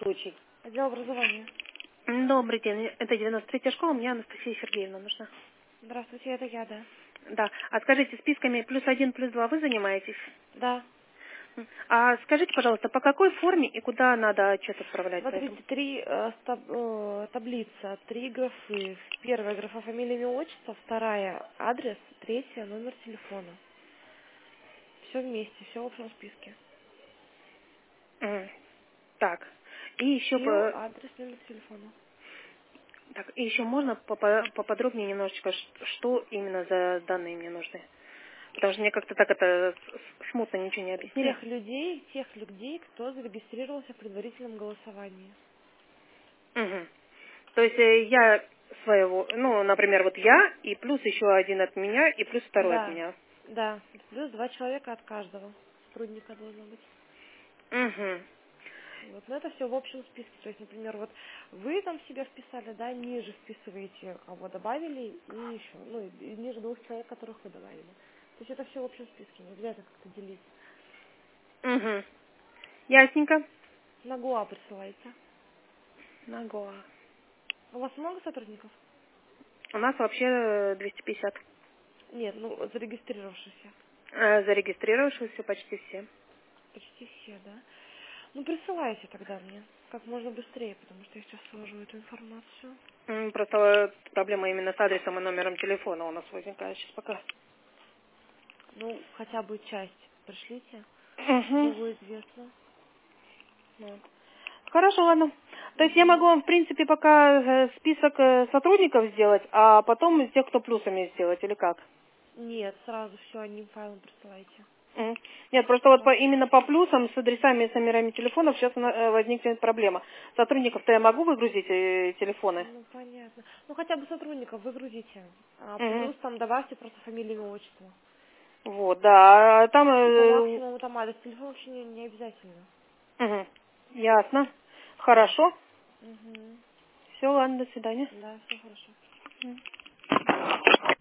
случай. Отдел образования. Добрый день, это 93-я школа, мне Анастасия Сергеевна нужна. Здравствуйте, это я, да. Да, а скажите, списками +1, +2 вы занимаетесь? Да. А скажите, пожалуйста, по какой форме и куда надо отчет отправлять? Смотрите, таблица, 3 графы. Первая графа фамилия, имя, отчество, вторая адрес, третья номер телефона. Все вместе, все в общем списке. Так, и еще Адрес, номер телефона. так, и еще можно поподробнее немножечко, что именно за данные мне нужны? Потому что мне как-то так это смутно ничего не объяснили. Тех людей, кто зарегистрировался в предварительном голосовании. Угу. То есть я своего, ну, например, вот я, и плюс еще один от меня, и плюс второй от меня. Да. Плюс 2 человека от каждого сотрудника должно быть. Угу. Вот, но это все в общем списке. То есть, например, вот вы там себя вписали, да, ниже вписываете, кого добавили, и еще, ну, и ниже 2 человек, которых вы добавили. То есть это все в общем списке, не обязательно как-то делить. Угу. Ясненько. На ГУА присылайте. На Гоа. У вас много сотрудников? У нас вообще 250. Нет, ну, зарегистрировавшихся. Зарегистрировавшиеся почти все. Почти все, да? Ну, присылайте тогда мне как можно быстрее, потому что я сейчас сложу эту информацию. Просто проблема именно с адресом и номером телефона у нас возникает сейчас пока. Ну, хотя бы часть пришлите, Угу. было известно. Вот. Хорошо, ладно. То есть я могу вам, в принципе, пока список сотрудников сделать, а потом из тех, кто плюсами сделать, или как? Нет, сразу все одним файлом присылайте. Нет, просто вот именно по плюсам с адресами и с номерами телефонов сейчас возникнет проблема. Сотрудников-то я могу выгрузить телефоны? Ну, понятно. Ну, хотя бы сотрудников выгрузите. А Угу. плюс там добавьте просто фамилию, имя, отчество. Вот, да. Там... И по максимуму там адрес. Телефон вообще не обязательно. Угу. Ясно. Хорошо. Угу. Все, ладно, до свидания. Да, все хорошо.